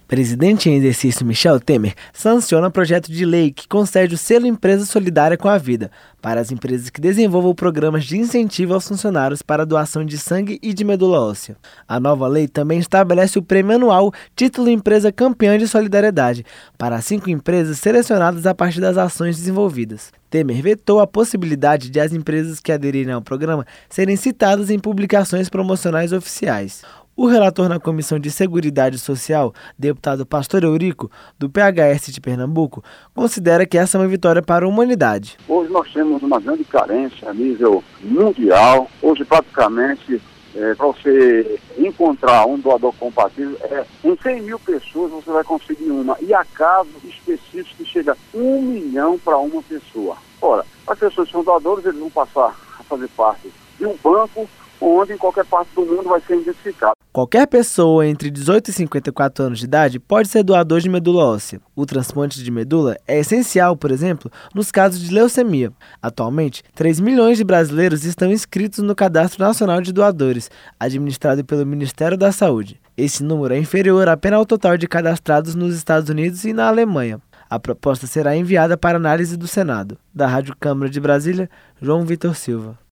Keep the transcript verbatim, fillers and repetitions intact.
Presidente em exercício Michel Temer sanciona projeto de lei que concede o selo Empresa Solidária com a Vida para as empresas que desenvolvam programas de incentivo aos funcionários para a doação de sangue e de medula óssea. A nova lei também estabelece o prêmio anual Título Empresa Campeã de Solidariedade para cinco empresas selecionadas a partir das ações desenvolvidas. Temer vetou a possibilidade de as empresas que aderirem ao programa serem citadas em publicações promocionais oficiais. O relator na Comissão de Seguridade Social, deputado Pastor Eurico, do P H S de Pernambuco, considera que essa é uma vitória para a humanidade. Hoje nós temos uma grande carência a nível mundial. Hoje, praticamente, é, para você encontrar um doador compatível, é, em cem mil pessoas você vai conseguir uma. E há casos específicos que chega a um milhão para uma pessoa. Ora, as pessoas que são doadores, eles vão passar a fazer parte de um banco, onde em qualquer parte do mundo vai ser identificado. Qualquer pessoa entre dezoito e cinquenta e quatro anos de idade pode ser doador de medula óssea. O transplante de medula é essencial, por exemplo, nos casos de leucemia. Atualmente, três milhões de brasileiros estão inscritos no Cadastro Nacional de Doadores, administrado pelo Ministério da Saúde. Esse número é inferior apenas ao total de cadastrados nos Estados Unidos e na Alemanha. A proposta será enviada para análise do Senado. Da Rádio Câmara de Brasília, João Vitor Silva.